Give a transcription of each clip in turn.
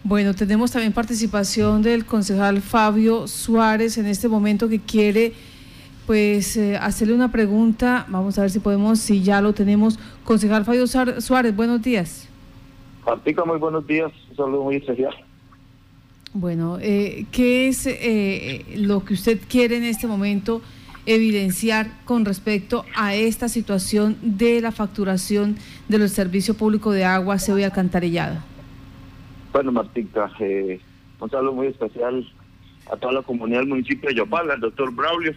Bueno, tenemos también participación del concejal Fabio Suárez en este momento que quiere hacerle una pregunta. Vamos a ver si ya lo tenemos. Concejal Fabio Suárez, buenos días. Martica, muy buenos días, un saludo muy especial. Bueno, ¿qué es lo que usted quiere en este momento evidenciar con respecto a esta situación de la facturación de los servicios públicos de agua, aseo y alcantarillado? Bueno, Martica, un saludo muy especial a toda la comunidad del municipio de Yopal, al doctor Braulio.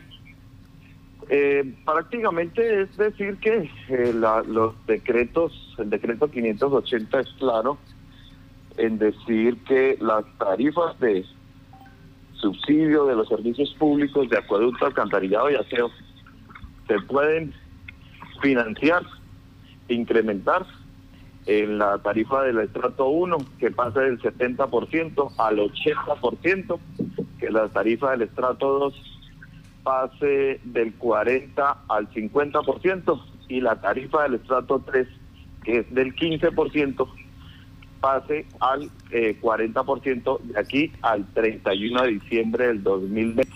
Prácticamente es decir que los decretos, el decreto 580 es claro en decir que las tarifas de subsidio de los servicios públicos de acueducto, alcantarillado y aseo se pueden financiar, incrementar en la tarifa del estrato 1, que pasa del 70% al 80%, que la tarifa del estrato 2 pase del 40 al 50%, y la tarifa del estrato 3, que es del 15%, pase al 40% de aquí al 31 de diciembre del 2020.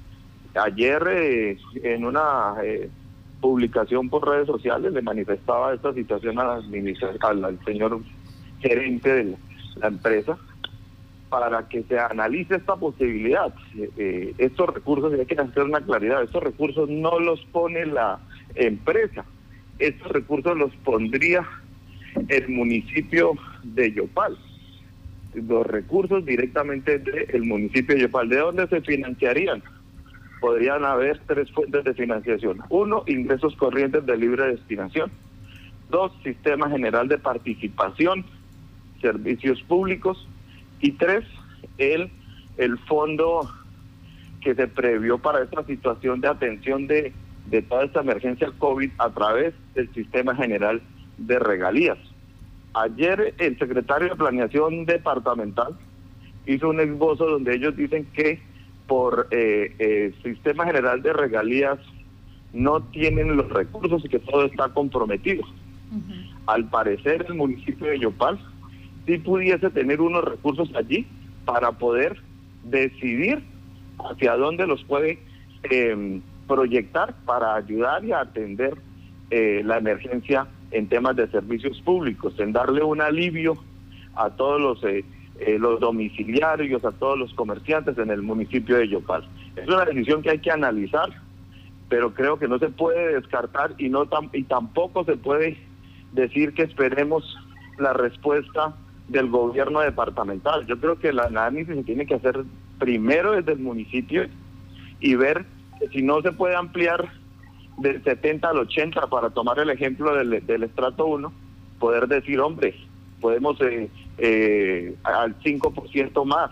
Ayer en una publicación por redes sociales le manifestaba esta situación al señor gerente de la empresa para que se analice esta posibilidad. Estos recursos, hay que hacer una claridad, estos recursos no los pone la empresa, estos recursos los pondría el municipio de Yopal, los recursos directamente del municipio de Yopal. ¿De dónde se financiarían? Podrían haber tres fuentes de financiación. 1, ingresos corrientes de libre destinación. 2, sistema general de participación, servicios públicos. Y 3, el fondo que se previó para esta situación de atención de toda esta emergencia COVID a través del sistema general de regalías. Ayer el secretario de Planeación Departamental hizo un esbozo donde ellos dicen que por sistema general de regalías no tienen los recursos y que todo está comprometido. Al parecer el municipio de Yopal sí pudiese tener unos recursos allí para poder decidir hacia dónde los puede proyectar para ayudar y atender la emergencia en temas de servicios públicos, en darle un alivio a todos los domiciliarios, a todos los comerciantes en el municipio de Yopal. Es una decisión que hay que analizar, pero creo que no se puede descartar y tampoco se puede decir que esperemos la respuesta del gobierno departamental. Yo creo que el análisis se tiene que hacer primero desde el municipio y ver si no se puede ampliar del 70 al 80, para tomar el ejemplo del estrato 1, poder decir, hombre, podemos al 5% más,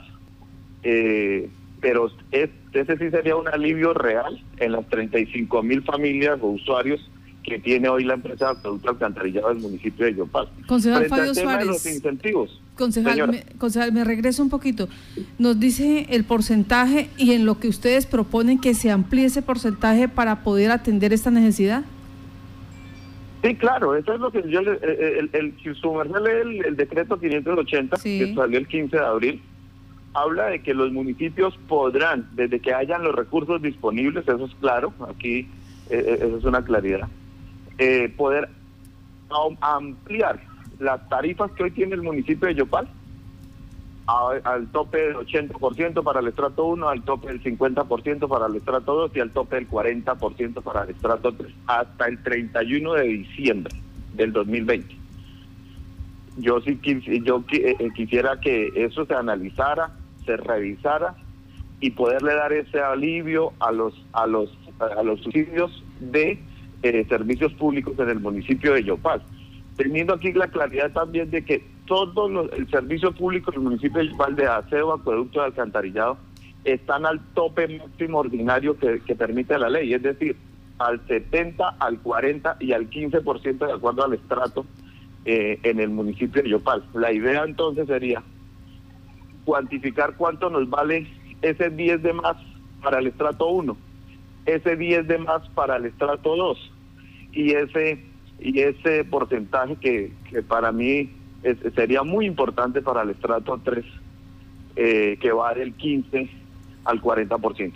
pero ese sí sería un alivio real en las 35.000 familias o usuarios que tiene hoy la empresa de acueducto alcantarillado del municipio de Yopal. Concejal Fabio Suárez, de los incentivos. Concejal, me regreso un poquito. Nos dice el porcentaje y en lo que ustedes proponen que se amplíe ese porcentaje para poder atender esta necesidad. Sí, claro, eso es lo que yo si su merced lee el decreto 580, sí, que salió el 15 de abril, habla de que los municipios podrán, desde que hayan los recursos disponibles, eso es claro, aquí eso es una claridad, poder ampliar las tarifas que hoy tiene el municipio de Yopal al tope del 80% para el estrato 1, al tope del 50% para el estrato 2 y al tope del 40% para el estrato 3, hasta el 31 de diciembre del 2020. Yo quisiera que eso se analizara, se revisara y poderle dar ese alivio a los subsidios de servicios públicos en el municipio de Yopal, teniendo aquí la claridad también de que todo el servicio público del municipio de Yopal de aseo, acueducto y alcantarillado están al tope máximo ordinario que permite la ley, es decir, al 70, al 40 y al 15% de acuerdo al estrato en el municipio de Yopal. La idea entonces sería cuantificar cuánto nos vale ese 10 de más para el estrato 1, ese 10 de más para el estrato 2 y ese porcentaje que para mí sería muy importante para el estrato 3 que va del 15 al 40%.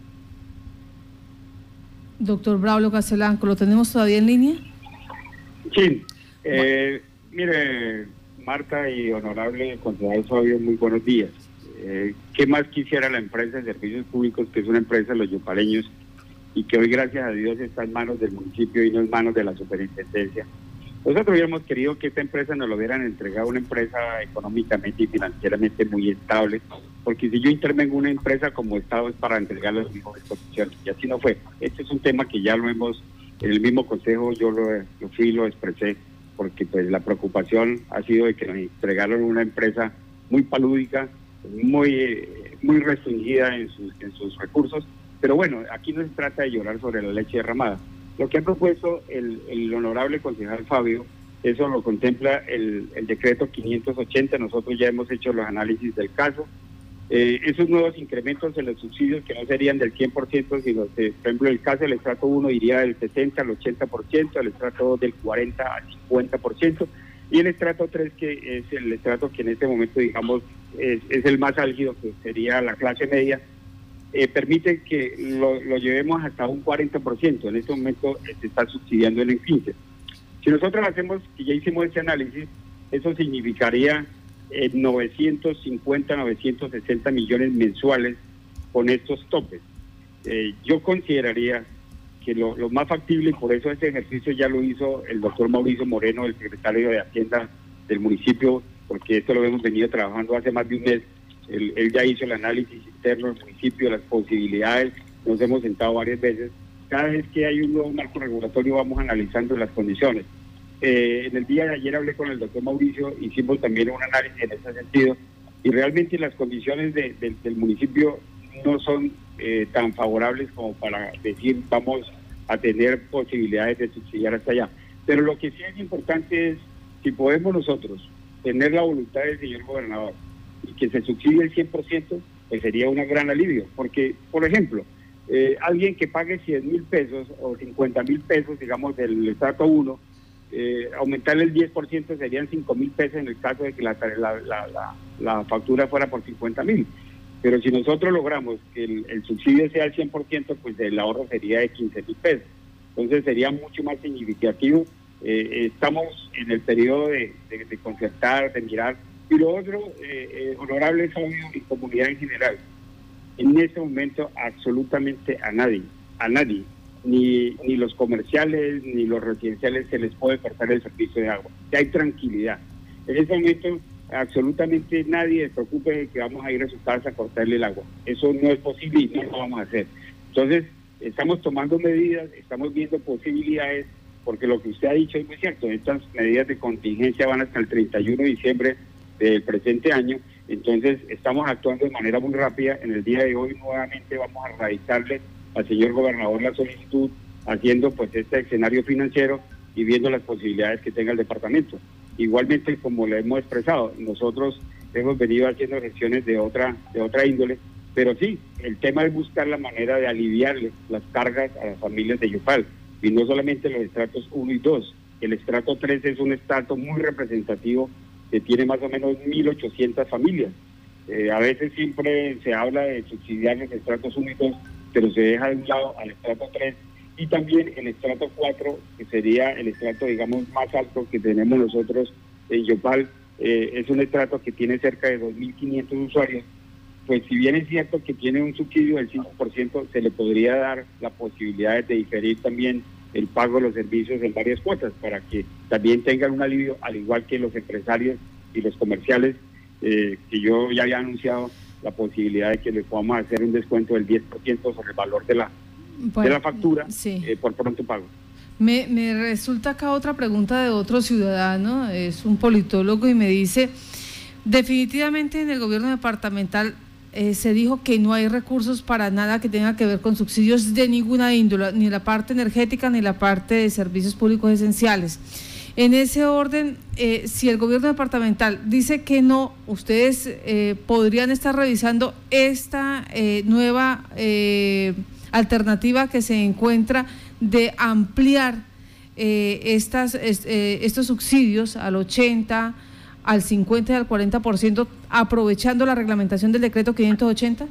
Doctor Braulio Castelanco, ¿lo tenemos todavía en línea? Sí, mire, Marta y honorable concejal Fabio, muy buenos días. ¿Qué más quisiera la empresa de servicios públicos, que es una empresa de los yopaleños y que hoy, gracias a Dios, está en manos del municipio y no en manos de la superintendencia? Nosotros hubiéramos querido que esta empresa nos lo hubieran entregado, una empresa económicamente y financieramente muy estable, porque si yo intervengo en una empresa como Estado es para entregarle las mejores condiciones, y así no fue. Este es un tema que ya lo hemos, en el mismo consejo yo lo expresé, porque pues la preocupación ha sido de que nos entregaron una empresa muy palúdica, muy restringida en sus recursos, pero bueno, aquí no se trata de llorar sobre la leche derramada. Lo que ha propuesto el honorable concejal Fabio, eso lo contempla el decreto 580, nosotros ya hemos hecho los análisis del caso. Esos nuevos incrementos en los subsidios que no serían del 100%, sino que, por ejemplo, el caso del estrato 1 iría del 60 al 80%, el estrato 2 del 40 al 50%, y el estrato 3, que es el estrato que en este momento, digamos, es el más álgido, que sería la clase media, permite que lo llevemos hasta un 40%. En este momento se está subsidiando en el 15%. Si nosotros hacemos, y ya hicimos ese análisis, eso significaría 950, 960 millones mensuales con estos topes. Yo consideraría que lo más factible, y por eso este ejercicio ya lo hizo el doctor Mauricio Moreno, el secretario de Hacienda del municipio, porque esto lo hemos venido trabajando hace más de un mes. Él ya hizo el análisis interno del municipio, las posibilidades, nos hemos sentado varias veces. Cada vez que hay un nuevo marco regulatorio vamos analizando las condiciones. En el día de ayer hablé con el doctor Mauricio, hicimos también un análisis en ese sentido, y realmente las condiciones del municipio no son tan favorables como para decir vamos a tener posibilidades de subsidiar hasta allá. Pero lo que sí es importante es, si podemos nosotros tener la voluntad del señor gobernador y que se subsidie el 100%, pues sería un gran alivio, porque, por ejemplo, alguien que pague 100,000 pesos o 50,000 pesos, digamos, del estrato 1, aumentarle el 10% serían 5,000 pesos en el caso de que la factura fuera por 50,000. Pero si nosotros logramos que el subsidio sea al 100%, pues el ahorro sería de 15,000 pesos. Entonces sería mucho más significativo. Estamos en el periodo de concertar, de mirar. Y lo otro, honorable Fabio y comunidad en general, en este momento absolutamente a nadie, ni los comerciales ni los residenciales se les puede cortar el servicio de agua. Ya hay tranquilidad. En este momento absolutamente nadie se preocupe de que vamos a ir a su casa a cortarle el agua. Eso no es posible y no lo vamos a hacer. Entonces, estamos tomando medidas, estamos viendo posibilidades, porque lo que usted ha dicho es muy cierto. Estas medidas de contingencia van hasta el 31 de diciembre del presente año. Entonces, estamos actuando de manera muy rápida. En el día de hoy nuevamente vamos a radicarle al señor gobernador la solicitud, haciendo pues este escenario financiero y viendo las posibilidades que tenga el departamento. Igualmente, como le hemos expresado, nosotros hemos venido haciendo gestiones de otra índole, pero sí, el tema es buscar la manera de aliviarle las cargas a las familias de Yopal, y no solamente los estratos 1 y 2. El estrato 3 es un estrato muy representativo que tiene más o menos 1.800 familias. A veces siempre se habla de subsidiar los estratos 1 y 2, pero se deja de un lado al estrato 3, y también el estrato 4, que sería el estrato, digamos, más alto que tenemos nosotros en Yopal. Es un estrato que tiene cerca de 2.500 usuarios. Pues si bien es cierto que tiene un subsidio del 5%, se le podría dar la posibilidad de diferir también el pago de los servicios en varias cuotas, para que también tengan un alivio, al igual que los empresarios y los comerciales, que yo ya había anunciado la posibilidad de que le podamos hacer un descuento del 10% sobre el valor de la factura, sí, por pronto pago. Me resulta acá otra pregunta de otro ciudadano, es un politólogo, y me dice, definitivamente en el gobierno departamental se dijo que no hay recursos para nada que tenga que ver con subsidios de ninguna índole, ni la parte energética ni la parte de servicios públicos esenciales. En ese orden, si el gobierno departamental dice que no, ustedes podrían estar revisando esta nueva alternativa que se encuentra de ampliar estos subsidios al 80, al 50 y al 40%, aprovechando la reglamentación del decreto 580?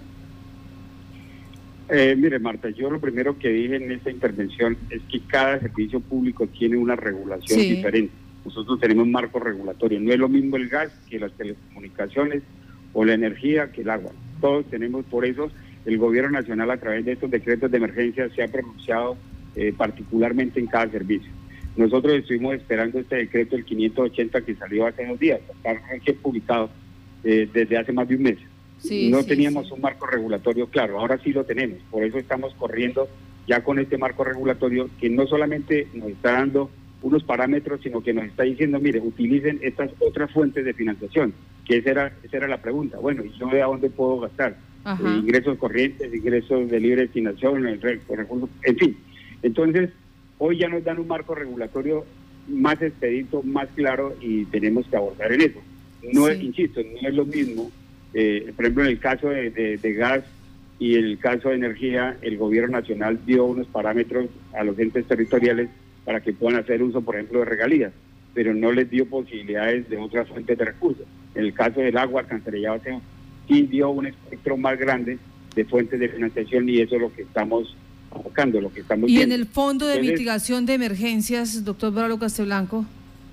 Mire, Marta, yo lo primero que dije en esta intervención es que cada servicio público tiene una regulación diferente. Nosotros tenemos un marco regulatorio. No es lo mismo el gas que las telecomunicaciones o la energía que el agua. Todos tenemos, por eso el gobierno nacional a través de estos decretos de emergencia se ha pronunciado particularmente en cada servicio. Nosotros estuvimos esperando este decreto, el 580, que salió hace 2 días, está recién publicado desde hace más de un mes. No teníamos un marco regulatorio claro, ahora sí lo tenemos, por eso estamos corriendo ya con este marco regulatorio que no solamente nos está dando unos parámetros, sino que nos está diciendo, mire, utilicen estas otras fuentes de financiación, que esa era la pregunta. Bueno, ¿y yo de dónde puedo gastar? Ingresos corrientes, ingresos de libre destinación, recursos, en fin. Entonces, hoy ya nos dan un marco regulatorio más expedito, más claro, y tenemos que abordar en eso. No es, insisto, no es lo mismo. Por ejemplo, en el caso de gas y el caso de energía, el gobierno nacional dio unos parámetros a los entes territoriales para que puedan hacer uso, por ejemplo, de regalías, pero no les dio posibilidades de otras fuentes de recursos. En el caso del agua, Alcantarillado sí dio un espectro más grande de fuentes de financiación, y eso es lo que estamos buscando, lo que estamos viendo. ¿Y en el Fondo de Mitigación de Emergencias, doctor Braulio Casteblanco?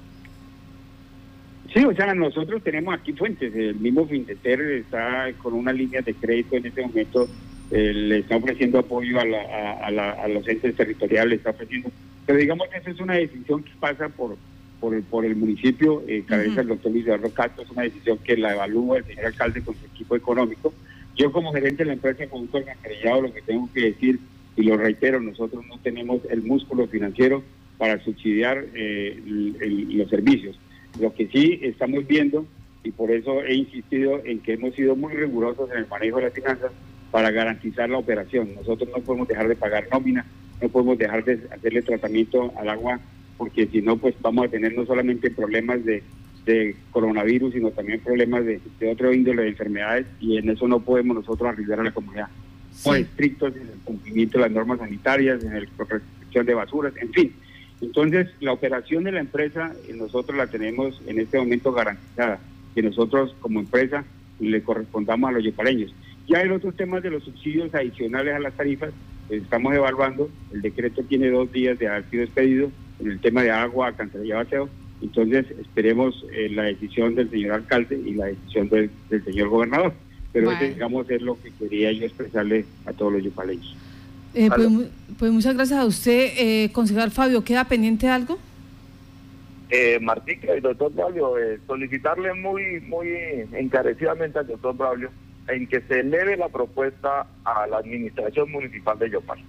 Sí, o sea, nosotros tenemos aquí fuentes. El mismo Findeter está con una línea de crédito en este momento, le está ofreciendo apoyo a los entes territoriales, está ofreciendo. Pero digamos que esa es una decisión que pasa por el municipio, cabeza el doctor Luis Eduardo Castro, es una decisión que la evalúa el señor alcalde con su equipo económico. Yo como gerente de la empresa de Producto Alcantarillado, lo que tengo que decir, y lo reitero, nosotros no tenemos el músculo financiero para subsidiar los servicios. Lo que sí estamos viendo, y por eso he insistido en que hemos sido muy rigurosos en el manejo de las finanzas para garantizar la operación. Nosotros no podemos dejar de pagar nómina, no podemos dejar de hacerle tratamiento al agua, porque si no, pues vamos a tener no solamente problemas de coronavirus, sino también problemas de otro índole de enfermedades, y en eso no podemos nosotros arriesgar a la comunidad. Somos estrictos en el cumplimiento de las normas sanitarias, en la restricción de basuras, en fin. Entonces, la operación de la empresa nosotros la tenemos en este momento garantizada, que nosotros como empresa le correspondamos a los yopareños. Ya hay otros temas de los subsidios adicionales a las tarifas, estamos evaluando. El decreto tiene 2 días de haber sido expedido en el tema de agua, alcantarillado, aseo. Entonces, esperemos la decisión del señor alcalde y la decisión del señor gobernador. Pero ese, digamos, es lo que quería yo expresarle a todos los yopaleños. Pues muchas gracias a usted, concejal Fabio. ¿Queda pendiente algo? Martica y doctor Braulio, solicitarle muy encarecidamente al doctor Braulio en que se eleve la propuesta a la administración municipal de Yopal.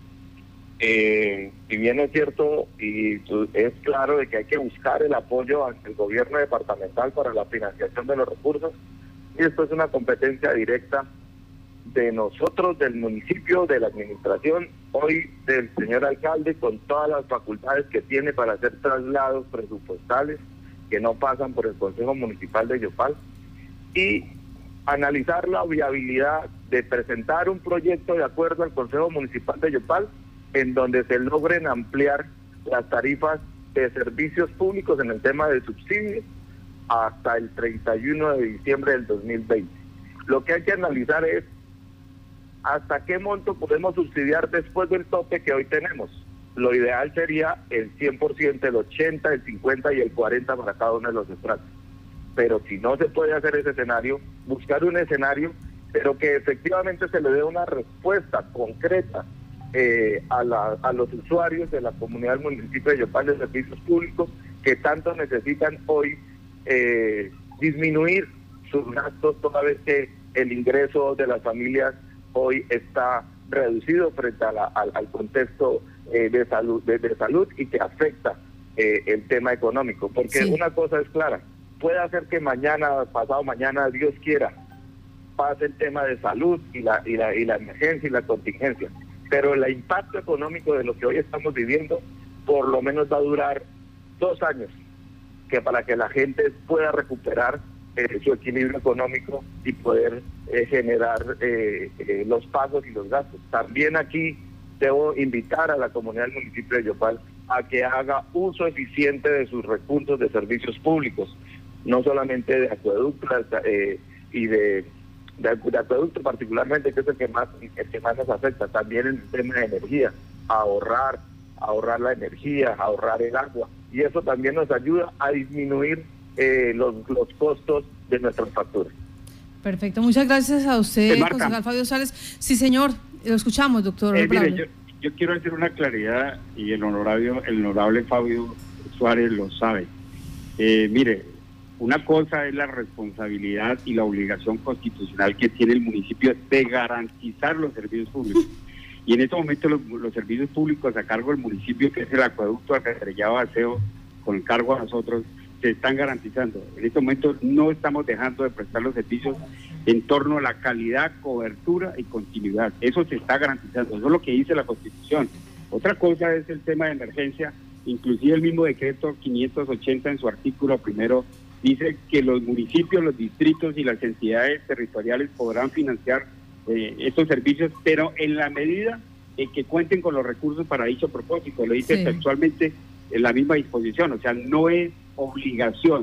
Si bien es cierto y es claro de que hay que buscar el apoyo ante el gobierno departamental para la financiación de los recursos, y esto es una competencia directa de nosotros, del municipio, de la administración, hoy del señor alcalde, con todas las facultades que tiene para hacer traslados presupuestales que no pasan por el Consejo Municipal de Yopal, y analizar la viabilidad de presentar un proyecto de acuerdo al Consejo Municipal de Yopal en donde se logren ampliar las tarifas de servicios públicos en el tema de subsidios hasta el 31 de diciembre del 2020. Lo que hay que analizar es hasta qué monto podemos subsidiar después del tope que hoy tenemos. Lo ideal sería el 100%, el 80%, el 50% y el 40% para cada uno de los estratos. Pero si no se puede hacer ese escenario, buscar un escenario, pero que efectivamente se le dé una respuesta concreta a los usuarios de la comunidad del municipio de Yopal de servicios públicos que tanto necesitan hoy disminuir sus gastos, toda vez que el ingreso de las familias hoy está reducido frente al contexto de salud y que afecta el tema económico, porque una cosa es clara, puede hacer que mañana, pasado mañana, Dios quiera, pase el tema de salud y la emergencia y la contingencia, pero el impacto económico de lo que hoy estamos viviendo por lo menos va a durar 2 años, que para que la gente pueda recuperar su equilibrio económico y poder generar los pagos y los gastos. También aquí debo invitar a la comunidad del municipio de Yopal a que haga uso eficiente de sus recursos de servicios públicos. no solamente de acueducto y de acueducto particularmente, que es el que más nos afecta, también en el tema de energía, ahorrar la energía, ahorrar el agua, y eso también nos ayuda a disminuir los costos de nuestras facturas. Perfecto, muchas gracias a usted, concejal Fabio Suárez. Sí, señor, lo escuchamos, doctor. Mire, yo quiero hacer una claridad, y el honorable Fabio Suárez lo sabe. Mire, una cosa es la responsabilidad y la obligación constitucional que tiene el municipio de garantizar los servicios públicos. Y en este momento los servicios públicos a cargo del municipio, que es el acueducto, alcantarillado, aseo, con cargo a nosotros, se están garantizando. En este momento no estamos dejando de prestar los servicios en torno a la calidad, cobertura y continuidad. Eso se está garantizando, eso es lo que dice la Constitución. Otra cosa es el tema de emergencia. Inclusive el mismo decreto 580 en su artículo primero dice que los municipios, los distritos y las entidades territoriales podrán financiar estos servicios, pero en la medida en que cuenten con los recursos para dicho propósito. Lo dice textualmente en la misma disposición, o sea, no es obligación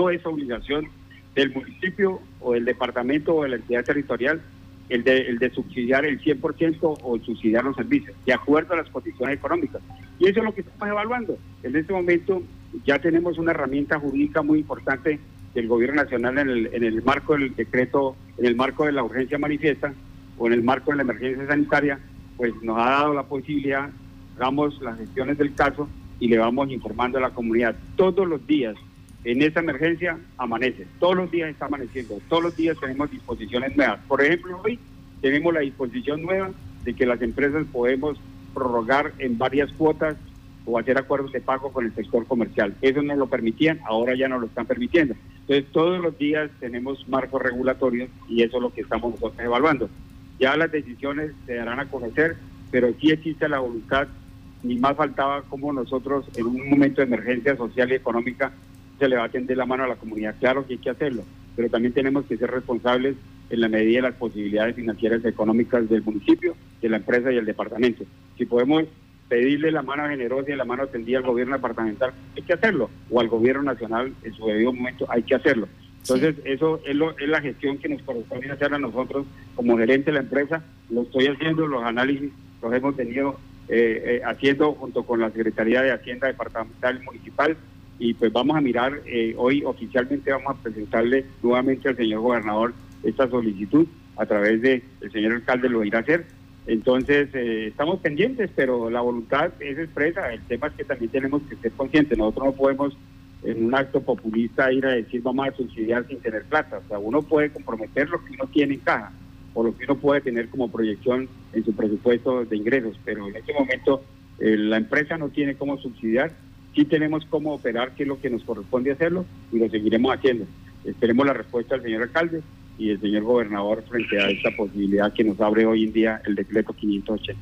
del municipio o del departamento o de la entidad territorial el de subsidiar el 100% o subsidiar los servicios, de acuerdo a las condiciones económicas. Y eso es lo que estamos evaluando. En este momento ya tenemos una herramienta jurídica muy importante del Gobierno Nacional en el marco del decreto, en el marco de la urgencia manifiesta o en el marco de la emergencia sanitaria, pues nos ha dado la posibilidad, hagamos las gestiones del caso y le vamos informando a la comunidad. Todos los días en esta emergencia amanece, todos los días está amaneciendo, todos los días tenemos disposiciones nuevas. Por ejemplo, hoy tenemos la disposición nueva de que las empresas podemos prorrogar en varias cuotas o hacer acuerdos de pago con el sector comercial. Eso no lo permitían, ahora ya no lo están permitiendo. Entonces, todos los días tenemos marcos regulatorios y eso es lo que estamos nosotros evaluando. Ya las decisiones se darán a conocer, pero sí existe la voluntad, ni más faltaba como nosotros en un momento de emergencia social y económica se le va a tender la mano a la comunidad. Claro que hay que hacerlo, pero también tenemos que ser responsables en la medida de las posibilidades financieras y económicas del municipio, de la empresa y del departamento. Si podemos pedirle la mano generosa y la mano tendida al gobierno departamental, hay que hacerlo, o al gobierno nacional en su debido momento, hay que hacerlo. Entonces, eso es la gestión que nos corresponde hacer a nosotros como gerente de la empresa. Lo estoy haciendo, los análisis los hemos venido haciendo junto con la Secretaría de Hacienda Departamental y Municipal, y pues vamos a mirar, hoy oficialmente vamos a presentarle nuevamente al señor gobernador esta solicitud, a través del señor alcalde lo irá a hacer. Entonces, estamos pendientes, pero la voluntad es expresa. El tema es que también tenemos que ser conscientes. Nosotros no podemos, en un acto populista, ir a decir vamos a subsidiar sin tener plata. O sea, uno puede comprometer lo que uno tiene en caja, o lo que uno puede tener como proyección en su presupuesto de ingresos, pero en este momento la empresa no tiene cómo subsidiar. Sí tenemos cómo operar, que es lo que nos corresponde hacerlo, y lo seguiremos haciendo. Esperemos la respuesta del señor alcalde y el señor gobernador frente a esta posibilidad que nos abre hoy en día el decreto 580.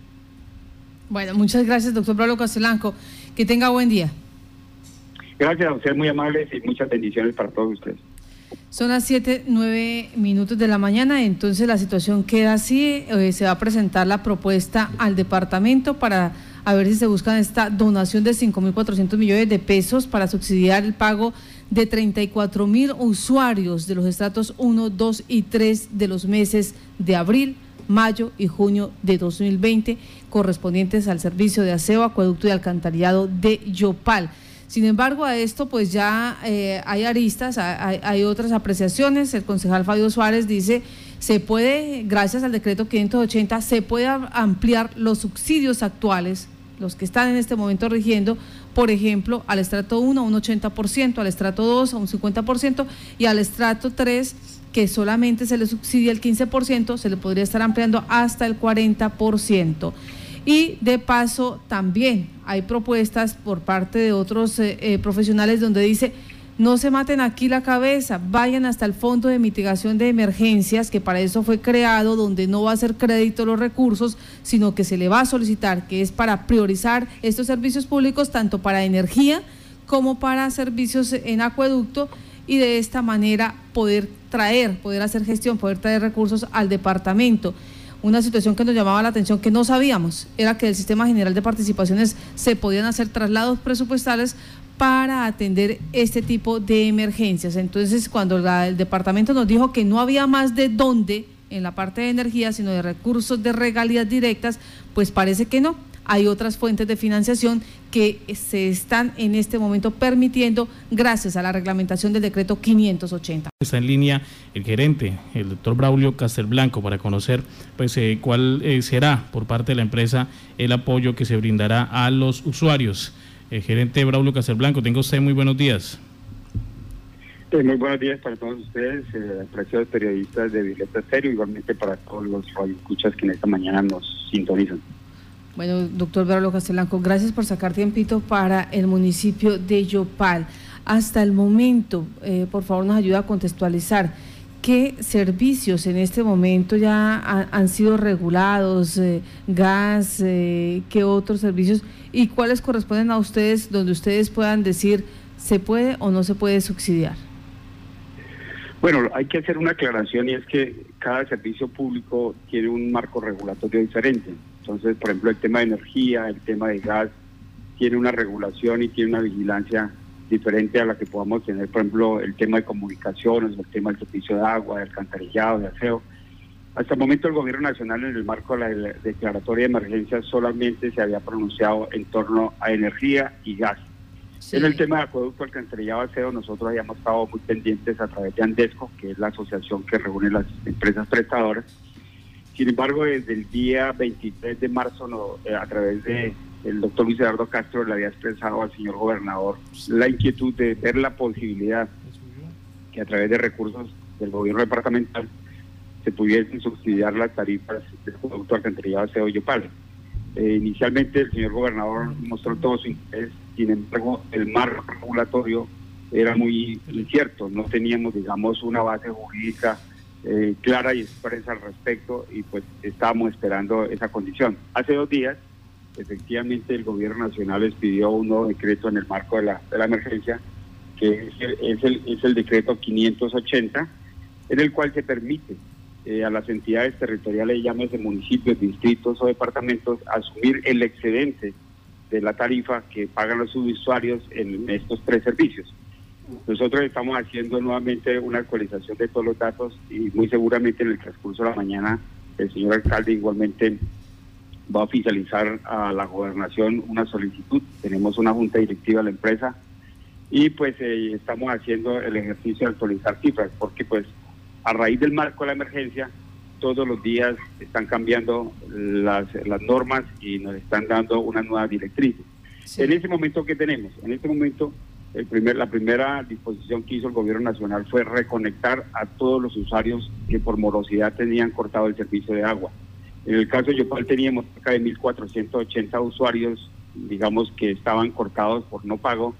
Bueno, muchas gracias, doctor Braulio Castelanco. Que tenga buen día. Gracias a ustedes, muy amables, y muchas bendiciones para todos ustedes. Son las 7:09 de la mañana, entonces la situación queda así. Se va a presentar la propuesta al departamento para a ver si se buscan esta donación de 5.400 millones de pesos para subsidiar el pago de 34.000 usuarios de los estratos 1, 2 y 3 de los meses de abril, mayo y junio de 2020, correspondientes al servicio de aseo, acueducto y alcantarillado de Yopal. Sin embargo, a esto pues ya hay aristas, hay otras apreciaciones. El concejal Fabio Suárez dice, se puede, gracias al decreto 580, se puede ampliar los subsidios actuales, los que están en este momento rigiendo, por ejemplo, al estrato 1 a un 80%, al estrato 2 a un 50% y al estrato 3, que solamente se le subsidia el 15%, se le podría estar ampliando hasta el 40%. Y de paso también hay propuestas por parte de otros profesionales donde dice, no se maten aquí la cabeza, vayan hasta el Fondo de Mitigación de Emergencias, que para eso fue creado, donde no va a ser crédito los recursos, sino que se le va a solicitar, que es para priorizar estos servicios públicos, tanto para energía como para servicios en acueducto, y de esta manera poder hacer gestión, poder traer recursos al departamento. Una situación que nos llamaba la atención, que no sabíamos, era que del Sistema General de Participaciones se podían hacer traslados presupuestales para atender este tipo de emergencias. Entonces, cuando el departamento nos dijo que no había más de dónde en la parte de energía, sino de recursos de regalías directas, pues parece que no. Hay otras fuentes de financiación que se están en este momento permitiendo gracias a la reglamentación del decreto 580. Está en línea el gerente, el doctor Braulio Castelblanco, para conocer pues cuál será por parte de la empresa el apoyo que se brindará a los usuarios. Gerente Braulio Castelblanco, tenga usted muy buenos días. Muy buenos días para todos ustedes, apreciados periodistas de Violeta Estéreo, igualmente para todos los radioescuchas que en esta mañana nos sintonizan. Bueno, doctor Braulio Castelblanco, gracias por sacar tiempito para el municipio de Yopal. Hasta el momento, por favor, nos ayuda a contextualizar qué servicios en este momento ya han sido regulados, gas, qué otros servicios y cuáles corresponden a ustedes, donde ustedes puedan decir se puede o no se puede subsidiar. Bueno, hay que hacer una aclaración y es que cada servicio público tiene un marco regulatorio diferente. Entonces, por ejemplo, el tema de energía, el tema de gas, tiene una regulación y tiene una vigilancia diferente a la que podamos tener, por ejemplo, el tema de comunicaciones, el tema del servicio de agua, de alcantarillado, de aseo. Hasta el momento el Gobierno Nacional, en el marco de la declaratoria de emergencia, solamente se había pronunciado en torno a energía y gas. Sí. En el tema de acueducto, alcantarillado, aseo, nosotros habíamos estado muy pendientes a través de Andesco, que es la asociación que reúne las empresas prestadoras. Sin embargo, desde el día 23 de marzo, a través de el doctor Luis Eduardo Castro, le había expresado al señor gobernador la inquietud de ver la posibilidad que a través de recursos del gobierno departamental se pudiesen subsidiar las tarifas del producto alcantarillado aseo Yopal. Inicialmente el señor gobernador mostró todo su interés, sin embargo el marco regulatorio era muy incierto, no teníamos, digamos, una base jurídica clara y expresa al respecto, y pues estábamos esperando esa condición. Hace 2 días, efectivamente, el gobierno nacional expidió un nuevo decreto en el marco de la emergencia, que es el decreto 580, en el cual se permite a las entidades territoriales, llámese municipios, distritos o departamentos, asumir el excedente de la tarifa que pagan los usuarios en estos 3 servicios. Nosotros estamos haciendo nuevamente una actualización de todos los datos y muy seguramente en el transcurso de la mañana el señor alcalde igualmente va a oficializar a la gobernación una solicitud. Tenemos una junta directiva de la empresa y pues estamos haciendo el ejercicio de actualizar cifras, porque pues a raíz del marco de la emergencia todos los días están cambiando las normas y nos están dando una nueva directriz. Sí. En ese momento, ¿qué tenemos? En este momento la primera disposición que hizo el gobierno nacional fue reconectar a todos los usuarios que por morosidad tenían cortado el servicio de agua. En el caso de Yopal teníamos cerca de 1.480 usuarios, digamos, que estaban cortados por no pago.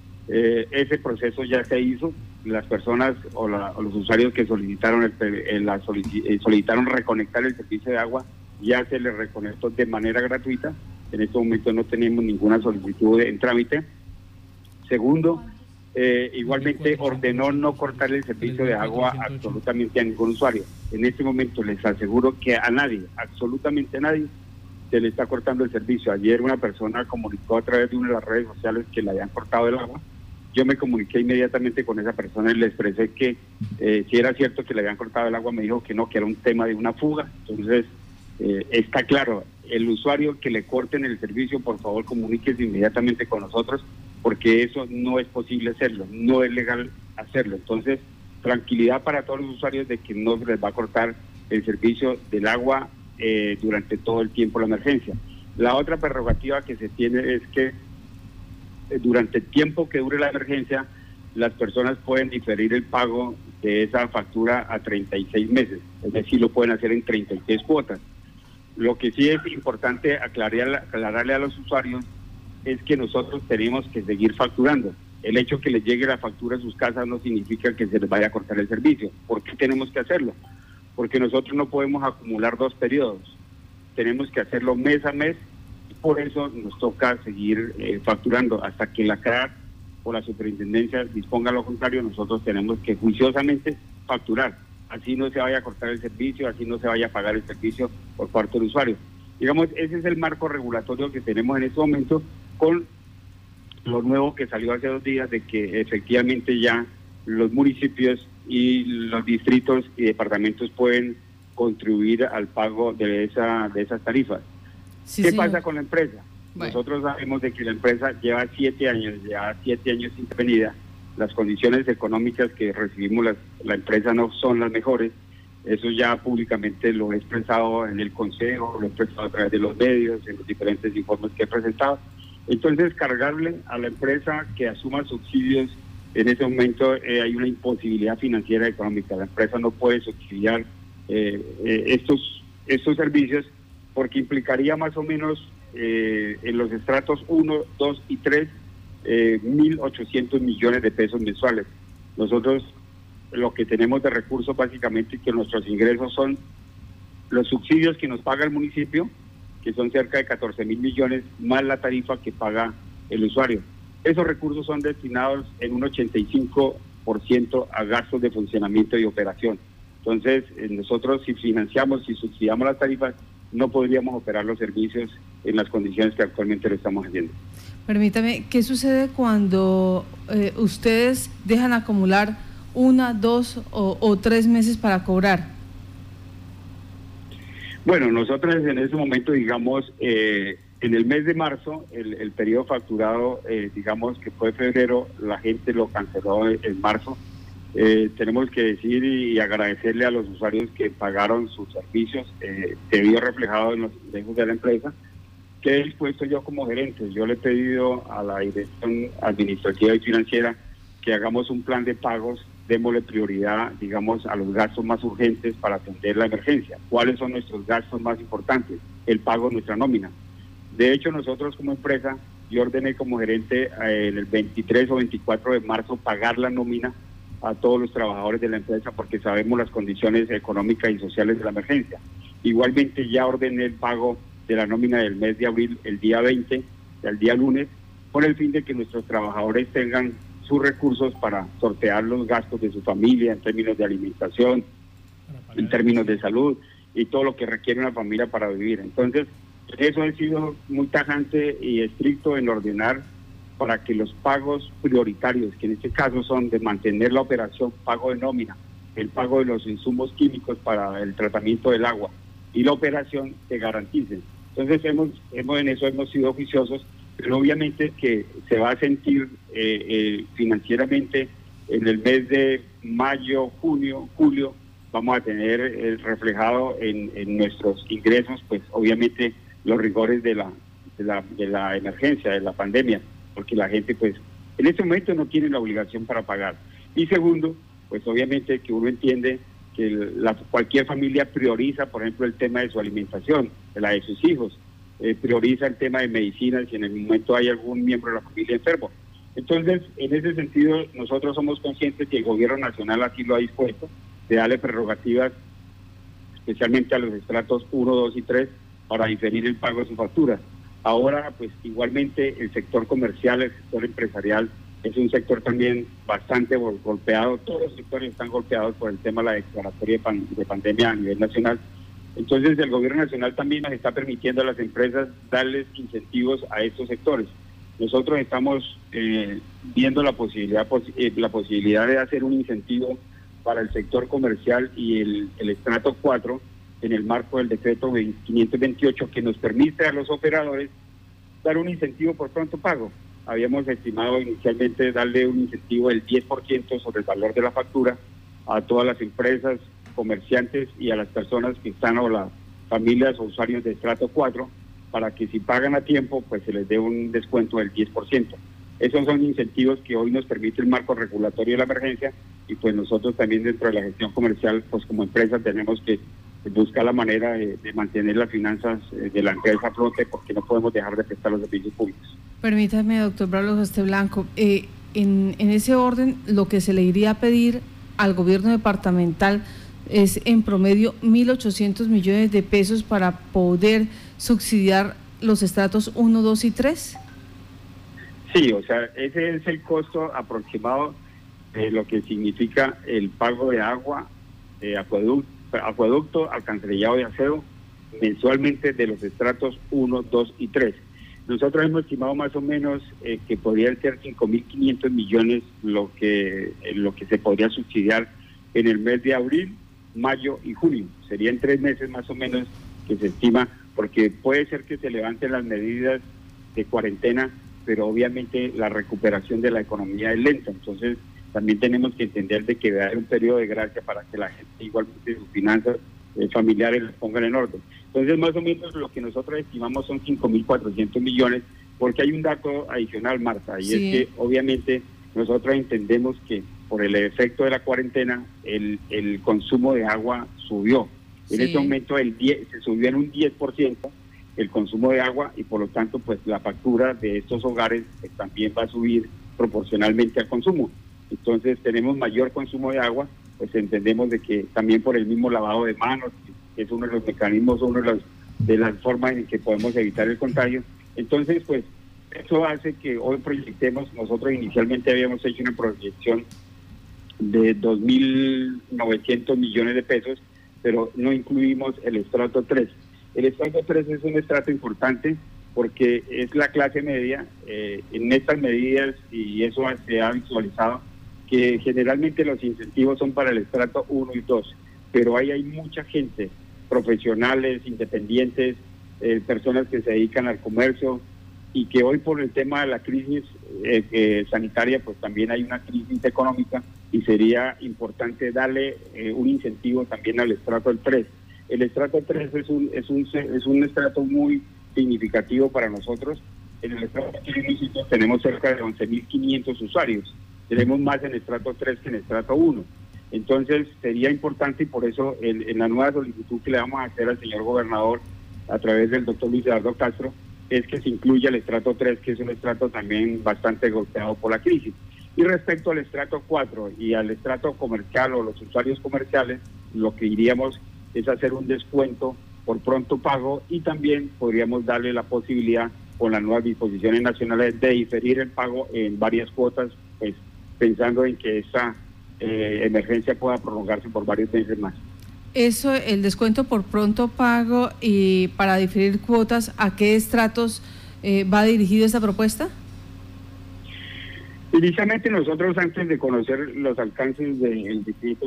Ese proceso ya se hizo. Las personas o los usuarios que solicitaron solicitaron reconectar el servicio de agua, ya se les reconectó de manera gratuita. En este momento no tenemos ninguna solicitud en trámite. Segundo, igualmente ordenó no cortar el servicio de agua absolutamente a ningún usuario. En este momento les aseguro que a nadie, absolutamente a nadie, se le está cortando el servicio. Ayer una persona comunicó a través de una de las redes sociales que le habían cortado el agua. Yo me comuniqué inmediatamente con esa persona y le expresé que si era cierto que le habían cortado el agua, me dijo que no, que era un tema de una fuga. Entonces, está claro, el usuario que le corten el servicio, por favor comuníquese inmediatamente con nosotros, porque eso no es posible hacerlo, no es legal hacerlo. Entonces, tranquilidad para todos los usuarios de que no se les va a cortar el servicio del agua durante todo el tiempo de la emergencia. La otra prerrogativa que se tiene es que durante el tiempo que dure la emergencia, las personas pueden diferir el pago de esa factura a 36 meses, es decir, lo pueden hacer en 36 cuotas. Lo que sí es importante aclararle a los usuarios es que nosotros tenemos que seguir facturando. El hecho que les llegue la factura a sus casas no significa que se les vaya a cortar el servicio. ¿Por qué tenemos que hacerlo? Porque nosotros no podemos acumular 2 periodos. Tenemos que hacerlo mes a mes, y por eso nos toca seguir facturando hasta que la CRAC o la superintendencia disponga lo contrario. Nosotros tenemos que juiciosamente facturar. Así no se vaya a cortar el servicio, así no se vaya a pagar el servicio por parte del usuario. Digamos, ese es el marco regulatorio que tenemos en este momento, con lo nuevo que salió hace 2 días de que efectivamente ya los municipios y los distritos y departamentos pueden contribuir al pago de esas tarifas. Sí, ¿Qué señor. pasa con la empresa? Bueno. Nosotros sabemos de que la empresa lleva 7 años intervenida. Las condiciones económicas que recibimos la empresa no son las mejores. Eso ya públicamente lo he expresado en el Consejo, lo he expresado a través de los medios, en los diferentes informes que he presentado. Entonces, cargarle a la empresa que asuma subsidios, en ese momento hay una imposibilidad financiera y económica. La empresa no puede subsidiar estos servicios porque implicaría más o menos en los estratos 1, 2 y 3 1.800 millones de pesos mensuales. Nosotros lo que tenemos de recursos básicamente que nuestros ingresos son los subsidios que nos paga el municipio, que son cerca de 14.000 millones, más la tarifa que paga el usuario. Esos recursos son destinados en un 85% a gastos de funcionamiento y operación. Entonces, nosotros si subsidiamos las tarifas, no podríamos operar los servicios en las condiciones que actualmente lo estamos haciendo. Permítame, ¿qué sucede cuando ustedes dejan acumular 1, 2 o 3 meses para cobrar? Bueno, nosotros en ese momento, digamos, en el mes de marzo, el periodo facturado, digamos que fue febrero, la gente lo canceló en marzo. Tenemos que decir y agradecerle a los usuarios que pagaron sus servicios, se vio reflejado en los ingresos de la empresa. ¿Qué he dispuesto yo como gerente? Yo le he pedido a la dirección administrativa y financiera que hagamos un plan de pagos, démosle prioridad, digamos, a los gastos más urgentes para atender la emergencia. ¿Cuáles son nuestros gastos más importantes? El pago de nuestra nómina. De hecho, nosotros como empresa, yo ordené como gerente en el 23 o 24 de marzo pagar la nómina a todos los trabajadores de la empresa porque sabemos las condiciones económicas y sociales de la emergencia. Igualmente ya ordené el pago de la nómina del mes de abril el día 20, el día lunes, con el fin de que nuestros trabajadores tengan sus recursos para sortear los gastos de su familia en términos de alimentación, en términos de salud y todo lo que requiere una familia para vivir. Entonces, eso ha sido muy tajante y estricto en ordenar para que los pagos prioritarios, que en este caso son de mantener la operación, pago de nómina, el pago de los insumos químicos para el tratamiento del agua y la operación, se garanticen. Entonces, en eso hemos sido juiciosos, pero obviamente que se va a sentir financieramente en el mes de mayo, junio, julio, vamos a tener reflejado en nuestros ingresos, pues obviamente los rigores de la emergencia, de la pandemia, porque la gente pues en este momento no tiene la obligación para pagar. Y segundo, pues obviamente que uno entiende que cualquier familia prioriza, por ejemplo, el tema de su alimentación, de la de sus hijos, prioriza el tema de medicinas si en el momento hay algún miembro de la familia enfermo. Entonces, en ese sentido, nosotros somos conscientes que el gobierno nacional así lo ha dispuesto, de darle prerrogativas especialmente a los estratos 1, 2 y 3 para diferir el pago de sus facturas. Ahora, pues igualmente el sector comercial, el sector empresarial, es un sector también bastante golpeado. Todos los sectores están golpeados por el tema de la declaratoria de pandemia a nivel nacional. Entonces, el gobierno nacional también nos está permitiendo a las empresas darles incentivos a estos sectores. Nosotros estamos viendo la posibilidad de hacer un incentivo para el sector comercial y el estrato 4 en el marco del decreto 528 que nos permite a los operadores dar un incentivo por pronto pago. Habíamos estimado inicialmente darle un incentivo del 10% sobre el valor de la factura a todas las empresas, comerciantes y a las personas que están o las familias o usuarios de estrato 4 para que si pagan a tiempo pues se les dé un descuento del 10%. Esos son incentivos que hoy nos permite el marco regulatorio de la emergencia y pues nosotros también dentro de la gestión comercial pues como empresa tenemos que buscar la manera de mantener las finanzas de la empresa a flote porque no podemos dejar de prestar los servicios públicos. Permítame, doctor Braulio Casteblanco, en ese orden lo que se le iría a pedir al gobierno departamental es en promedio 1.800 millones de pesos para poder subsidiar los estratos 1, 2 y 3. Sí, o sea, ese es el costo aproximado de lo que significa el pago de agua, acueducto, alcantarillado de aseo, mensualmente de los estratos 1, 2 y 3. Nosotros hemos estimado más o menos que podrían ser 5.500 millones lo que se podría subsidiar en el mes de abril, mayo y junio. Serían 3 meses más o menos que se estima, porque puede ser que se levanten las medidas de cuarentena, pero obviamente la recuperación de la economía es lenta. Entonces también tenemos que entender de que debe haber un periodo de gracia para que la gente igualmente sus finanzas familiares las pongan en orden. Entonces más o menos lo que nosotros estimamos son 5.400 millones, porque hay un dato adicional, Marta, y sí, es que obviamente nosotros entendemos que por el efecto de la cuarentena el consumo de agua subió. En este momento se subió en un 10% el consumo de agua, y por lo tanto pues la factura de estos hogares pues, también va a subir proporcionalmente al consumo. Entonces tenemos mayor consumo de agua, pues entendemos de que también por el mismo lavado de manos, que es uno de los mecanismos, de las formas en que podemos evitar el contagio. Entonces pues eso hace que hoy proyectemos, nosotros inicialmente habíamos hecho una proyección de 2.900 millones de pesos, pero no incluimos el estrato 3. El estrato 3 es un estrato importante porque es la clase media. En estas medidas, y eso se ha visualizado, que generalmente los incentivos son para el estrato 1 y 2, pero ahí hay mucha gente, profesionales, independientes, personas que se dedican al comercio, y que hoy por el tema de la crisis sanitaria, pues también hay una crisis económica, y sería importante darle un incentivo también al estrato 3. El estrato 3 es un estrato muy significativo para nosotros. En el estrato 3 nosotros tenemos cerca de 11.500 usuarios. Tenemos más en el estrato 3 que en el estrato 1. Entonces sería importante, y por eso en la nueva solicitud que le vamos a hacer al señor gobernador a través del doctor Luis Eduardo Castro, es que se incluya el estrato 3, que es un estrato también bastante golpeado por la crisis. Y respecto al estrato 4 y al estrato comercial o los usuarios comerciales, lo que iríamos es hacer un descuento por pronto pago, y también podríamos darle la posibilidad con las nuevas disposiciones nacionales de diferir el pago en varias cuotas, pues pensando en que esta emergencia pueda prolongarse por varios meses más. Eso, el descuento por pronto pago y para diferir cuotas, ¿a qué estratos va dirigido esta propuesta? Inicialmente nosotros, antes de conocer los alcances del decreto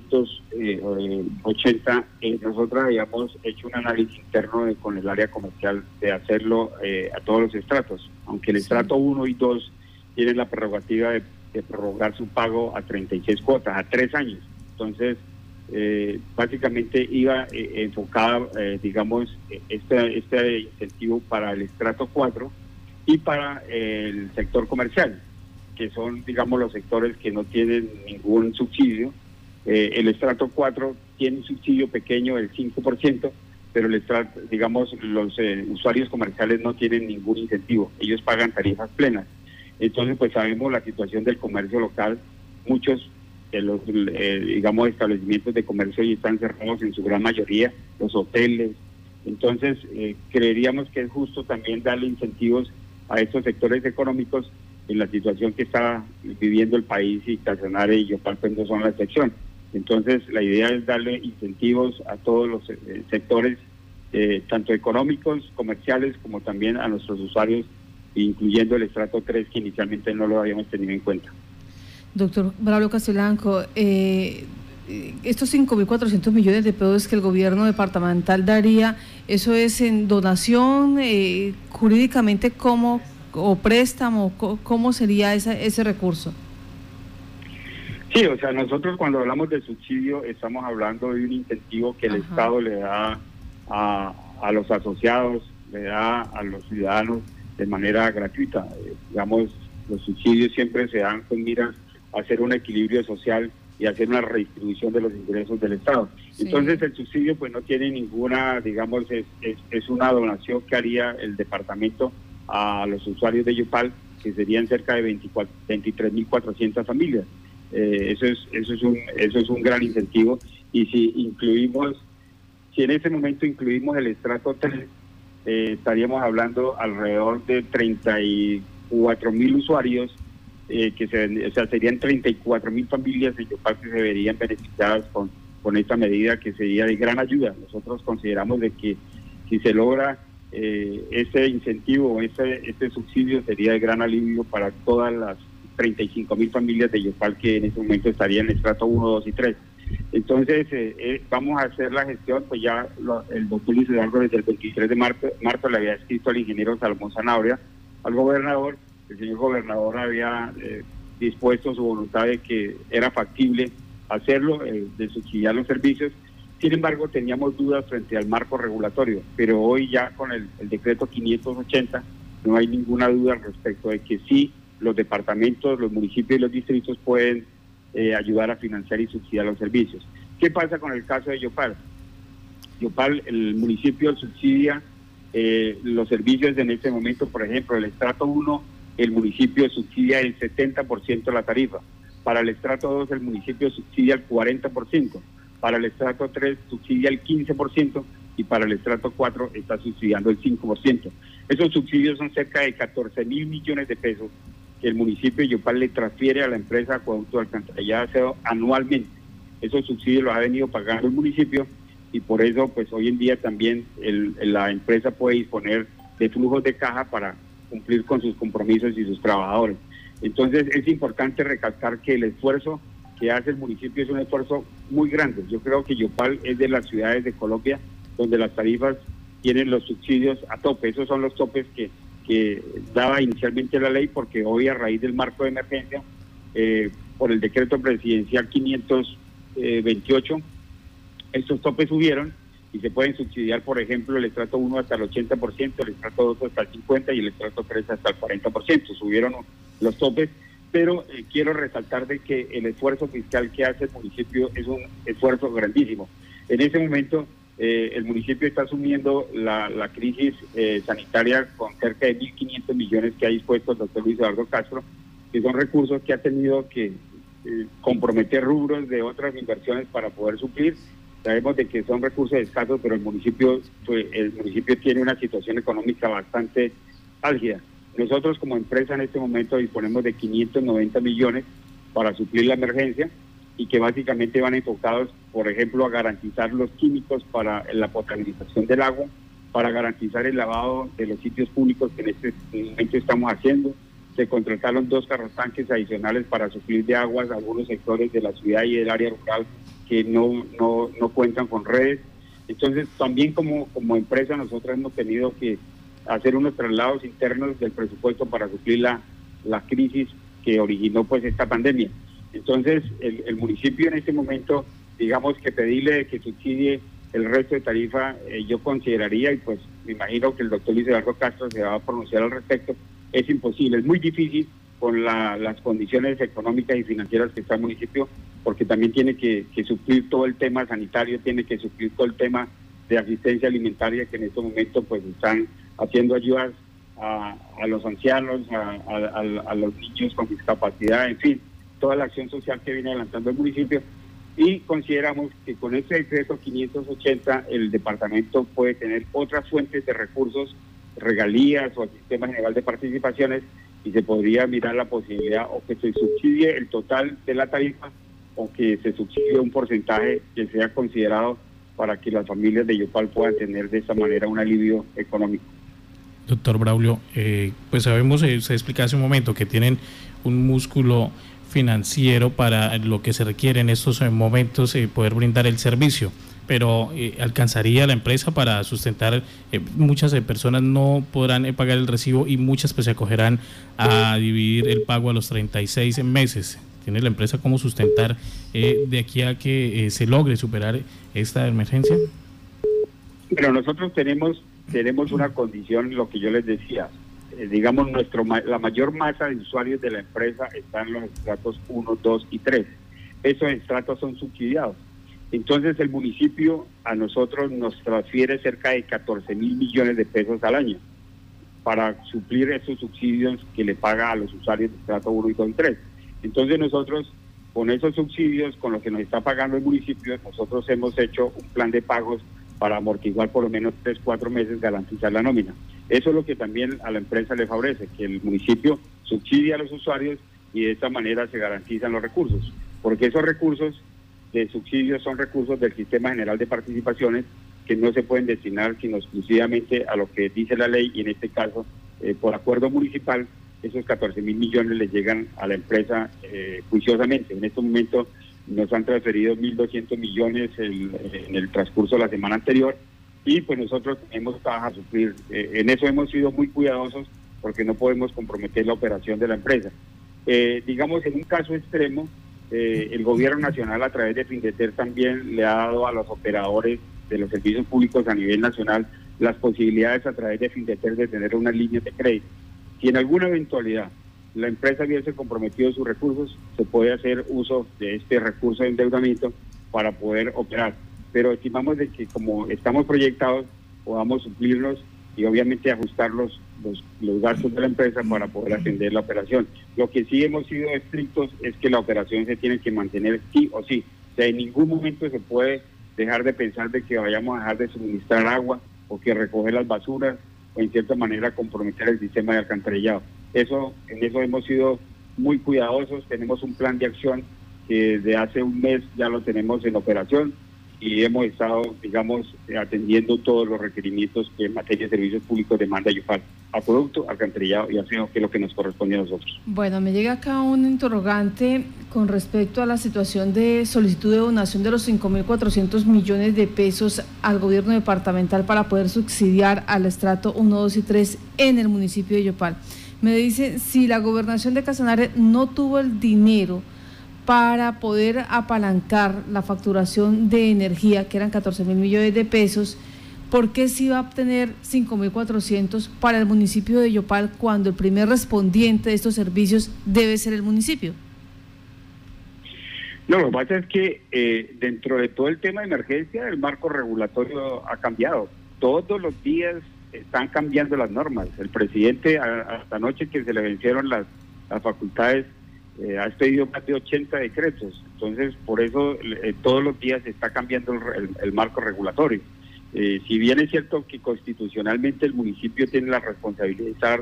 580, nosotros habíamos hecho un análisis interno con el área comercial de hacerlo a todos los estratos, aunque el estrato 1 y 2 tienen la prerrogativa de prorrogar su pago a 36 cuotas, a 3 años. Entonces, básicamente iba enfocada, digamos, este incentivo para el estrato 4 y para el sector comercial, que son, digamos, los sectores que no tienen ningún subsidio. El estrato 4 tiene un subsidio pequeño del 5%, pero el estrato, digamos, los usuarios comerciales no tienen ningún incentivo, ellos pagan tarifas plenas. Entonces, pues sabemos la situación del comercio local, muchos de los, digamos, establecimientos de comercio y están cerrados en su gran mayoría, los hoteles. Entonces, creeríamos que es justo también darle incentivos a estos sectores económicos en la situación que está viviendo el país, y Casanare y Yopal pues no son la excepción. Entonces la idea es darle incentivos a todos los sectores, tanto económicos, comerciales, como también a nuestros usuarios, incluyendo el estrato 3, que inicialmente no lo habíamos tenido en cuenta. Doctor Braulio Castelblanco, estos 5.400 millones de pesos que el gobierno departamental daría, ¿eso es en donación? Jurídicamente, ¿cómo, o préstamo, cómo sería ese recurso? Sí, o sea, nosotros cuando hablamos de subsidio estamos hablando de un incentivo que el Estado le da a los asociados, le da a los ciudadanos de manera gratuita. Digamos, los subsidios siempre se dan con miras a hacer un equilibrio social y hacer una redistribución de los ingresos del Estado. Sí. Entonces el subsidio pues no tiene ninguna, digamos, es una donación que haría el departamento a los usuarios de Yopal, que serían cerca de 23.400 familias. Eso es un gran incentivo, y si en ese momento incluimos el estrato 3, estaríamos hablando alrededor de 34.000 usuarios, serían 34.000 familias en Yopal que se verían beneficiadas con esta medida, que sería de gran ayuda. Nosotros consideramos de que si se logra ese incentivo, este subsidio sería de gran alivio para todas las 35.000 familias de Yopal que en ese momento estarían en el estrato 1, 2 y 3. Entonces, vamos a hacer la gestión, pues ya el doctor Luis Eduardo desde el 23 de marzo le había escrito al ingeniero Salomón Zanabria, al gobernador. El señor gobernador había dispuesto su voluntad de que era factible hacerlo, de subsidiar los servicios. Sin embargo, teníamos dudas frente al marco regulatorio, pero hoy ya con el decreto 580 no hay ninguna duda respecto de que sí, los departamentos, los municipios y los distritos pueden ayudar a financiar y subsidiar los servicios. ¿Qué pasa con el caso de Yopal? Yopal, el municipio subsidia los servicios en este momento. Por ejemplo, el estrato 1, el municipio subsidia el 70% de la tarifa. Para el estrato 2, el municipio subsidia el 40%. Para el estrato 3 subsidia el 15% y para el estrato 4 está subsidiando el 5%. Esos subsidios son cerca de 14.000 millones de pesos que el municipio de Yopal le transfiere a la empresa Acueducto de Alcantarillado anualmente. Esos subsidios los ha venido pagando el municipio y por eso pues hoy en día también la empresa puede disponer de flujos de caja para cumplir con sus compromisos y sus trabajadores. Entonces es importante recalcar que el esfuerzo que hace el municipio es un esfuerzo muy grande. Yo creo que Yopal es de las ciudades de Colombia donde las tarifas tienen los subsidios a tope. Esos son los topes que daba inicialmente la ley, porque hoy a raíz del marco de emergencia, por el decreto presidencial 528, estos topes subieron y se pueden subsidiar, por ejemplo, el estrato 1 hasta el 80%, el estrato 2 hasta el 50% y el estrato 3 hasta el 40%. Subieron los topes, pero quiero resaltar de que el esfuerzo fiscal que hace el municipio es un esfuerzo grandísimo. En ese momento, el municipio está asumiendo la crisis sanitaria con cerca de 1.500 millones que ha dispuesto el doctor Luis Eduardo Castro, que son recursos que ha tenido que comprometer rubros de otras inversiones para poder suplir. Sabemos de que son recursos escasos, pero el municipio tiene una situación económica bastante álgida. Nosotros como empresa en este momento disponemos de 590 millones para suplir la emergencia y que básicamente van enfocados, por ejemplo, a garantizar los químicos para la potabilización del agua, para garantizar el lavado de los sitios públicos que en este momento estamos haciendo. Se contrataron 2 carrotanques adicionales para suplir de aguas a algunos sectores de la ciudad y del área rural que no cuentan con redes. Entonces, también como empresa nosotros hemos tenido que hacer unos traslados internos del presupuesto para suplir la crisis que originó pues esta pandemia. Entonces, el municipio en este momento, digamos que pedirle que subsidie el resto de tarifa, yo consideraría, y pues me imagino que el doctor Luis Eduardo Castro se va a pronunciar al respecto, es imposible, es muy difícil con las condiciones económicas y financieras que está el municipio, porque también tiene que suplir todo el tema sanitario, tiene que suplir todo el tema de asistencia alimentaria, que en este momento pues están haciendo ayudas a los ancianos, a los niños con discapacidad, en fin, toda la acción social que viene adelantando el municipio. Y consideramos que con este decreto 580 el departamento puede tener otras fuentes de recursos, regalías o el sistema general de participaciones, y se podría mirar la posibilidad o que se subsidie el total de la tarifa o que se subsidie un porcentaje que sea considerado para que las familias de Yopal puedan tener de esta manera un alivio económico. Doctor Braulio, pues sabemos, se explica hace un momento que tienen un músculo financiero para lo que se requiere en estos momentos, poder brindar el servicio, pero ¿alcanzaría la empresa para sustentar? Muchas personas no podrán pagar el recibo y muchas pues se acogerán a dividir el pago a los 36 meses. ¿Tiene la empresa cómo sustentar de aquí a que se logre superar esta emergencia? Pero nosotros tenemos una condición, lo que yo les decía, digamos, la mayor masa de usuarios de la empresa están en los estratos 1, 2 y 3. Esos estratos son subsidiados. Entonces el municipio a nosotros nos transfiere cerca de 14.000 millones de pesos al año para suplir esos subsidios que le paga a los usuarios de estrato 1 y 2 y 3. Entonces nosotros, con esos subsidios, con lo que nos está pagando el municipio, nosotros hemos hecho un plan de pagos para amortiguar por lo menos 3-4 meses, garantizar la nómina. Eso es lo que también a la empresa le favorece, que el municipio subsidia a los usuarios y de esta manera se garantizan los recursos, porque esos recursos de subsidios son recursos del Sistema General de Participaciones que no se pueden destinar sino exclusivamente a lo que dice la ley, y en este caso, por acuerdo municipal, esos 14.000 millones les llegan a la empresa juiciosamente. En este momento nos han transferido 1.200 millones en el transcurso de la semana anterior, y pues nosotros hemos trabajado a suplir. En eso hemos sido muy cuidadosos porque no podemos comprometer la operación de la empresa. Digamos, en un caso extremo, el gobierno nacional a través de Findeter también le ha dado a los operadores de los servicios públicos a nivel nacional las posibilidades a través de Findeter de tener unas líneas de crédito. Si en alguna eventualidad la empresa hubiese comprometido sus recursos, se puede hacer uso de este recurso de endeudamiento para poder operar. Pero estimamos de que como estamos proyectados, podamos suplirnos y obviamente ajustar los gastos de la empresa para poder atender la operación. Lo que sí hemos sido estrictos es que la operación se tiene que mantener sí o sí. O sea, en ningún momento se puede dejar de pensar de que vayamos a dejar de suministrar agua o que recoger las basuras o en cierta manera comprometer el sistema de alcantarillado. En eso hemos sido muy cuidadosos. Tenemos un plan de acción que desde hace un mes ya lo tenemos en operación y hemos estado, digamos, atendiendo todos los requerimientos que en materia de servicios públicos demanda Yopal: acueducto, alcantarillado y aseo, que es lo que nos corresponde a nosotros. Bueno, me llega acá un interrogante con respecto a la situación de solicitud de donación de los 5.400 millones de pesos al gobierno departamental para poder subsidiar al estrato 1, 2 y 3 en el municipio de Yopal. Me dice, si la gobernación de Casanare no tuvo el dinero para poder apalancar la facturación de energía, que eran 14.000 millones de pesos, ¿por qué sí va a obtener 5.400 para el municipio de Yopal cuando el primer respondiente de estos servicios debe ser el municipio? No, lo que pasa es que dentro de todo el tema de emergencia, el marco regulatorio ha cambiado. Todos los días están cambiando las normas. El presidente, hasta anoche que se le vencieron las facultades, ha expedido más de 80 decretos. Entonces, por eso todos los días se está cambiando el marco regulatorio. Si bien es cierto que constitucionalmente el municipio tiene la responsabilidad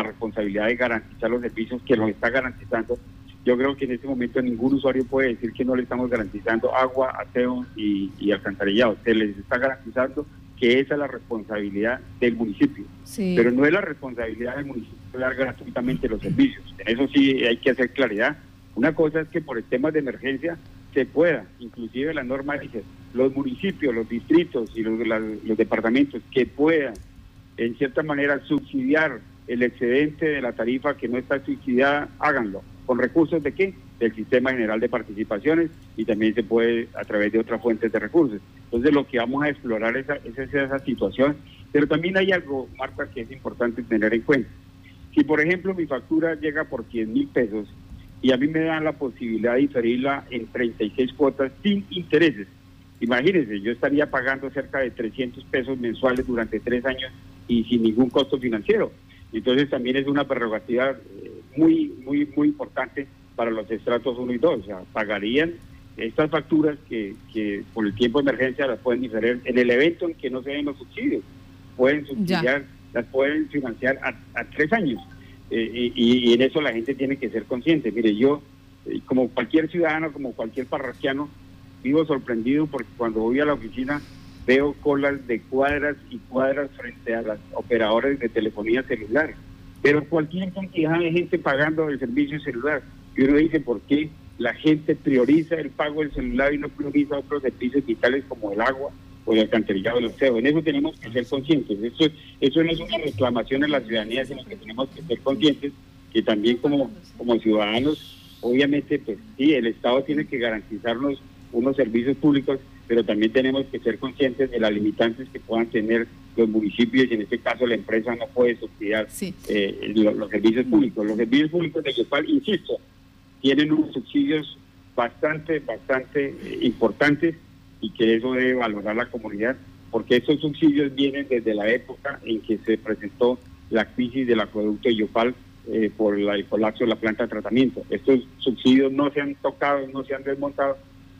de garantizar los servicios, que los está garantizando, yo creo que en este momento ningún usuario puede decir que no le estamos garantizando agua, aseo y alcantarillado. Se les está garantizando que esa es la responsabilidad del municipio. Sí. Pero no es la responsabilidad del municipio dar gratuitamente los servicios. En eso sí hay que hacer claridad. Una cosa es que por el tema de emergencia se pueda, inclusive la norma dice, los municipios, los distritos y los departamentos que puedan, en cierta manera, subsidiar el excedente de la tarifa que no está subsidiada, háganlo. ¿Con recursos de qué? Del Sistema General de Participaciones, y también se puede a través de otras fuentes de recursos. Entonces lo que vamos a explorar es esa situación, pero también hay algo, Marta, que es importante tener en cuenta. Si por ejemplo mi factura llega por 100.000 pesos y a mí me dan la posibilidad de diferirla en 36 cuotas sin intereses, imagínense, yo estaría pagando cerca de 300 pesos mensuales durante 3 años y sin ningún costo financiero. Entonces también es una prerrogativa muy importante para los estratos 1 y 2, o sea, pagarían estas facturas que por el tiempo de emergencia las pueden diferir en el evento en que no se den los subsidios, pueden subsidiar, las pueden financiar a 3 años, y en eso la gente tiene que ser consciente. Mire, yo, como cualquier ciudadano, como cualquier parroquiano, vivo sorprendido porque cuando voy a la oficina veo colas de cuadras y cuadras frente a las operadoras de telefonía celular, pero cualquier cantidad de gente pagando el servicio celular. Y uno dice, ¿por qué la gente prioriza el pago del celular y no prioriza otros servicios vitales como el agua o el alcantarillado del aseo? En eso tenemos que ser conscientes. Eso no es una reclamación en la ciudadanía, sino que tenemos que ser conscientes que también como ciudadanos, obviamente, pues sí, el Estado tiene que garantizarnos unos servicios públicos, pero también tenemos que ser conscientes de las limitantes que puedan tener los municipios, y en este caso la empresa no puede subsidiar los servicios públicos. Los servicios públicos de Yopal, insisto, tienen unos subsidios bastante importantes, y que eso debe valorar la comunidad, porque esos subsidios vienen desde la época en que se presentó la crisis del acueducto de Yopal por el colapso de la planta de tratamiento. Estos subsidios no se han tocado, no se han desmontado,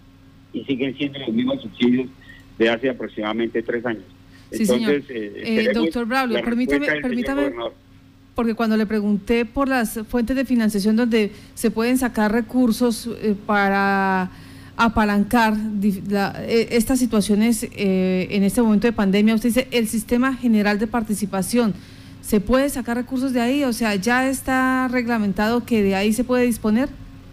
y siguen siendo los mismos subsidios de hace aproximadamente 3 años. Sí, entonces, doctor Braulio, permítame, porque cuando le pregunté por las fuentes de financiación donde se pueden sacar recursos para apalancar estas situaciones en este momento de pandemia? Usted dice el sistema general de participación. ¿Se puede sacar recursos de ahí? O sea, ¿ya está reglamentado que de ahí se puede disponer?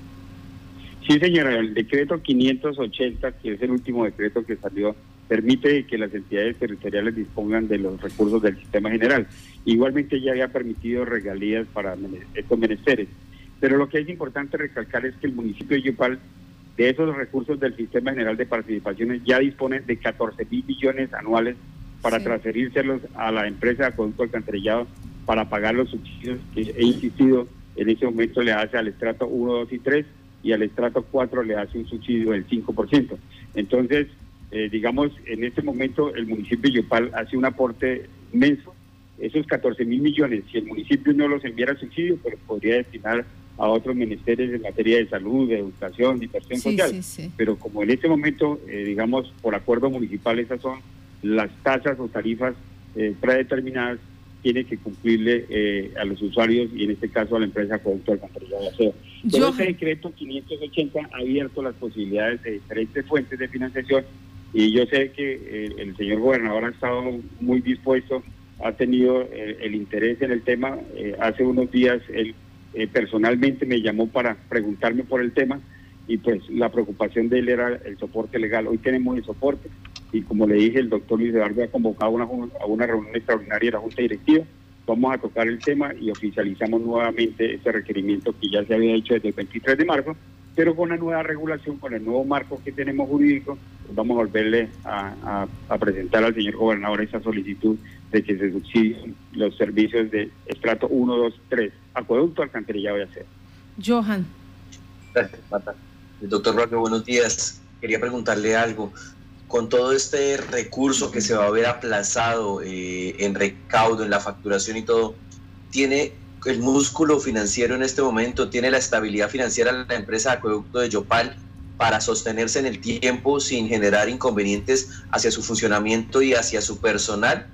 Sí, señora, el decreto 580, que es el último decreto que salió, permite que las entidades territoriales dispongan de los recursos del sistema general. Igualmente ya había permitido regalías para estos menesteres. Pero lo que es importante recalcar es que el municipio de Yopal, de esos recursos del sistema general de participaciones, ya dispone de 14.000 millones anuales para transferírselos a la empresa de acueducto alcantarillado para pagar los subsidios que he insistido en ese momento le hace al estrato 1, 2 y 3 y al estrato 4 le hace un subsidio del 5%. Entonces, digamos, en este momento el municipio de Yopal hace un aporte inmenso. Esos 14.000 millones, si el municipio no los enviara subsidio, pues podría destinar a otros menesteres en materia de salud, de educación, de inversión social. Pero como en este momento, digamos, por acuerdo municipal, esas son las tasas o tarifas predeterminadas, tiene que cumplirle a los usuarios y en este caso a la empresa Acueducto Alcantarillado de Aseo. Pero este decreto 580 ha abierto las posibilidades de diferentes fuentes de financiación y yo sé que el señor gobernador ha estado muy dispuesto, ha tenido el interés en el tema. Hace unos días él personalmente me llamó para preguntarme por el tema y pues la preocupación de él era el soporte legal. Hoy tenemos el soporte y como le dije, el doctor Luis Eduardo ha convocado a una reunión extraordinaria de la Junta Directiva. Vamos a tocar el tema y oficializamos nuevamente ese requerimiento que ya se había hecho desde el 23 de marzo, pero con la nueva regulación, con el nuevo marco que tenemos jurídico, pues vamos a volverle a presentar al señor gobernador esa solicitud de que se subsidien los servicios de estrato 1, 2, 3, acueducto, alcantarillado y aseo. Johan. Gracias, Marta. Doctor Braulio, buenos días. Quería preguntarle algo. Con todo este recurso que se va a ver aplazado en recaudo, en la facturación y todo, ¿tiene el músculo financiero en este momento, tiene la estabilidad financiera la empresa de acueducto de Yopal para sostenerse en el tiempo sin generar inconvenientes hacia su funcionamiento y hacia su personal?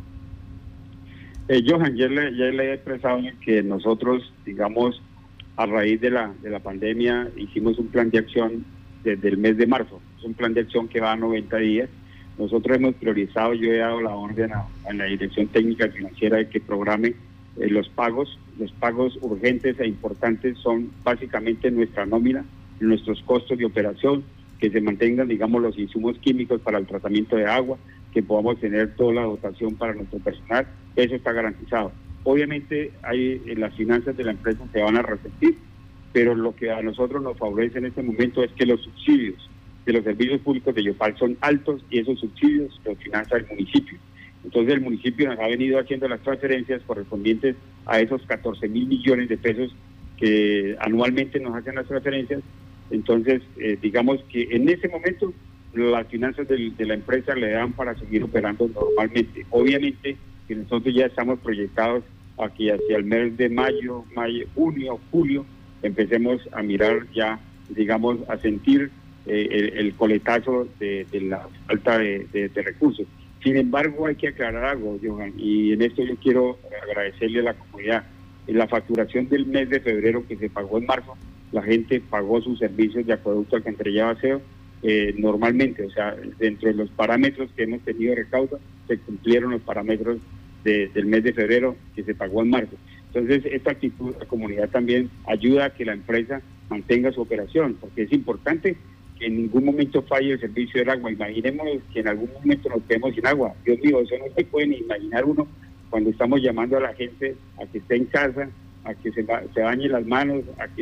Johan, ya le he expresado que nosotros, digamos, a raíz de la pandemia, hicimos un plan de acción desde el mes de marzo. Es un plan de acción que va a 90 días. Nosotros hemos priorizado, yo he dado la orden a la Dirección Técnica Financiera de que programe los pagos. Los pagos urgentes e importantes son básicamente nuestra nómina, nuestros costos de operación, que se mantengan, digamos, los insumos químicos para el tratamiento de agua, que podamos tener toda la dotación para nuestro personal. Eso está garantizado. Obviamente las finanzas de la empresa se van a resentir, pero lo que a nosotros nos favorece en este momento es que los subsidios de los servicios públicos de Yopal son altos y esos subsidios los financia el municipio. Entonces el municipio nos ha venido haciendo las transferencias correspondientes a esos 14.000 millones de pesos que anualmente nos hacen las transferencias. Entonces, digamos que en ese momento las finanzas de la empresa le dan para seguir operando normalmente. Obviamente que nosotros ya estamos proyectados a que hacia el mes de mayo, junio, julio, empecemos a mirar ya, digamos, a sentir el coletazo de la falta de recursos. Sin embargo, hay que aclarar algo, Johan, y en esto yo quiero agradecerle a la comunidad. En la facturación del mes de febrero que se pagó en marzo, la gente pagó sus servicios de acueducto, alcantarillado, aseo normalmente, o sea, dentro de los parámetros que hemos tenido de recaudo, se cumplieron los parámetros del mes de febrero que se pagó en marzo. Entonces, esta actitud de la comunidad también ayuda a que la empresa mantenga su operación, porque es importante que en ningún momento falle el servicio del agua. Imaginemos que en algún momento nos quedemos sin agua. Dios mío, eso no se puede ni imaginar uno cuando estamos llamando a la gente a que esté en casa, a que se bañe las manos,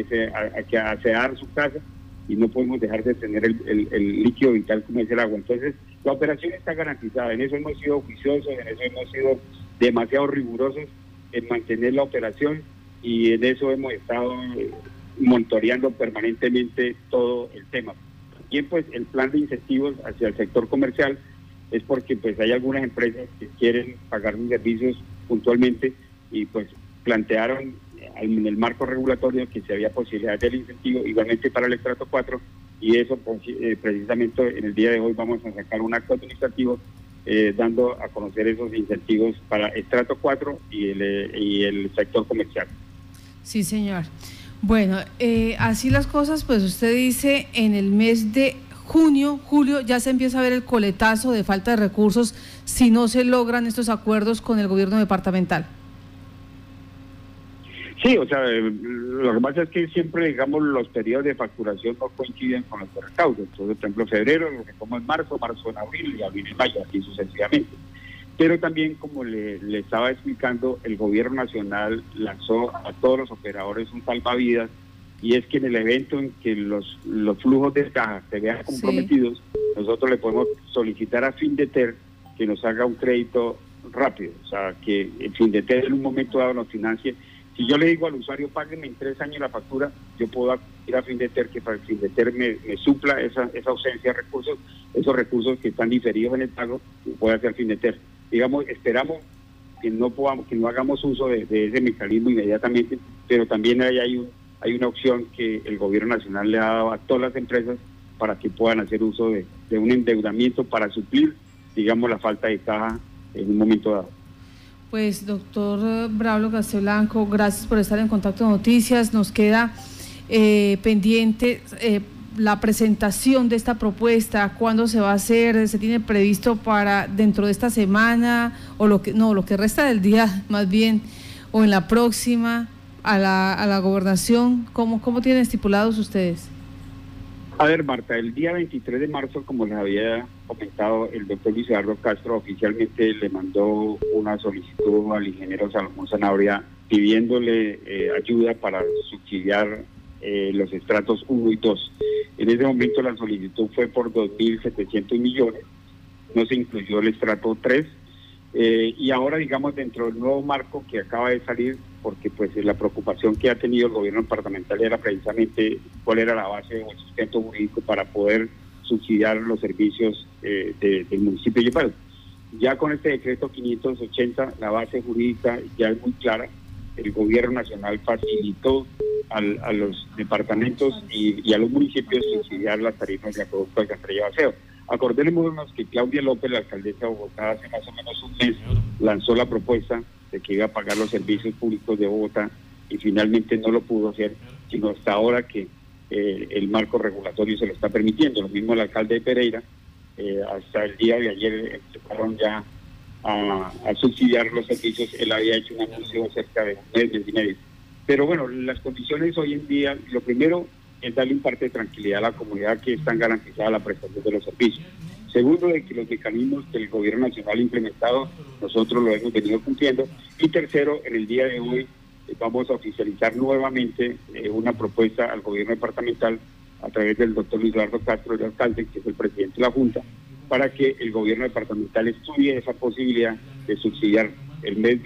a que asear su casa, y no podemos dejar de tener el líquido vital como es el agua. Entonces, la operación está garantizada. En eso hemos sido juiciosos, en eso hemos sido demasiado rigurosos en mantener la operación y en eso hemos estado monitoreando permanentemente todo el tema. También pues el plan de incentivos hacia el sector comercial es porque pues hay algunas empresas que quieren pagar sus servicios puntualmente y pues plantearon en el marco regulatorio que se había posibilidad del incentivo igualmente para el estrato 4 y eso precisamente en el día de hoy vamos a sacar un acto administrativo dando a conocer esos incentivos para estrato 4 y el sector comercial. Sí, señor. Bueno, así las cosas, pues usted dice en el mes de junio, julio, ya se empieza a ver el coletazo de falta de recursos si no se logran estos acuerdos con el gobierno departamental. Sí, o sea, lo que pasa es que siempre, digamos, los periodos de facturación no coinciden con los de recaudo. Entonces, por ejemplo, febrero lo que como en marzo, marzo en abril y abril en mayo, así sucesivamente. Pero también, como le estaba explicando, el gobierno nacional lanzó a todos los operadores un salvavidas, y es que en el evento en que los flujos de caja se vean comprometidos, sí, nosotros le podemos solicitar a Findeter que nos haga un crédito rápido, o sea, que el Findeter en un momento dado nos financie. Si yo le digo al usuario, págueme en 3 años la factura, yo puedo ir a Findeter, que para que Findeter me supla esa ausencia de recursos, esos recursos que están diferidos en el pago, puede hacer Findeter. Digamos, esperamos que no hagamos uso de ese mecanismo inmediatamente, pero también hay una opción que el gobierno nacional le ha dado a todas las empresas para que puedan hacer uso de un endeudamiento para suplir, digamos, la falta de caja en un momento dado. Pues, doctor Braulio Castelblanco, gracias por estar en Contacto Noticias. Nos queda pendiente la presentación de esta propuesta. ¿Cuándo se va a hacer? ¿Se tiene previsto para dentro de esta semana o lo que resta del día más bien, o en la próxima a la gobernación? ¿Cómo tienen estipulados ustedes? A ver, Marta, el día 23 de marzo, como les había comentado, el doctor Luis Eduardo Castro oficialmente le mandó una solicitud al ingeniero Salomón Sanabria pidiéndole ayuda para subsidiar los estratos 1 y 2. En ese momento la solicitud fue por 2.700 millones, no se incluyó el estrato 3, y ahora, digamos, dentro del nuevo marco que acaba de salir, porque pues la preocupación que ha tenido el gobierno departamental era precisamente cuál era la base o el sustento jurídico para poder subsidiar los servicios del municipio de Yopal. Ya con este decreto 580, la base jurídica ya es muy clara. El gobierno nacional facilitó a los departamentos y a los municipios subsidiar las tarifas de acueducto Alcantarilla Baseo. Acordémonos que Claudia López, la alcaldesa de Bogotá, hace más o menos un mes lanzó la propuesta de que iba a pagar los servicios públicos de Bogotá y finalmente no lo pudo hacer, sino hasta ahora que el marco regulatorio se lo está permitiendo. Lo mismo el alcalde de Pereira, hasta el día de ayer empezaron ya a subsidiar los servicios. Él había hecho un anuncio cerca de un mes y medio. Pero bueno, las condiciones hoy en día, lo primero es darle un parte de tranquilidad a la comunidad que están garantizadas la prestación de los servicios. Segundo, de que los mecanismos que el gobierno nacional ha implementado, nosotros lo hemos venido cumpliendo. Y tercero, en el día de hoy vamos a oficializar nuevamente una propuesta al gobierno departamental a través del doctor Luis Eduardo Castro, el alcalde, que es el presidente de la Junta, para que el gobierno departamental estudie esa posibilidad de subsidiar el mes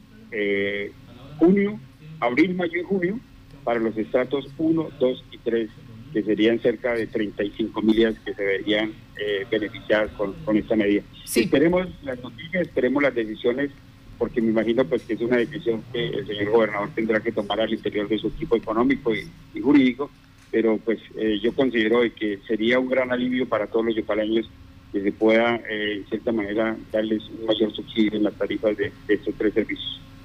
de junio, abril, mayo y junio para los estratos 1, 2 y 3, que serían cerca de 35 millas que se verían beneficiadas con esta medida. Sí. Esperemos las noticias, esperemos las decisiones, porque me imagino pues que es una decisión que el señor gobernador tendrá que tomar al interior de su equipo económico y jurídico, pero pues yo considero que sería un gran alivio para todos los yopaleños que se pueda en cierta manera darles un mayor subsidio en las tarifas de estos 3 servicios.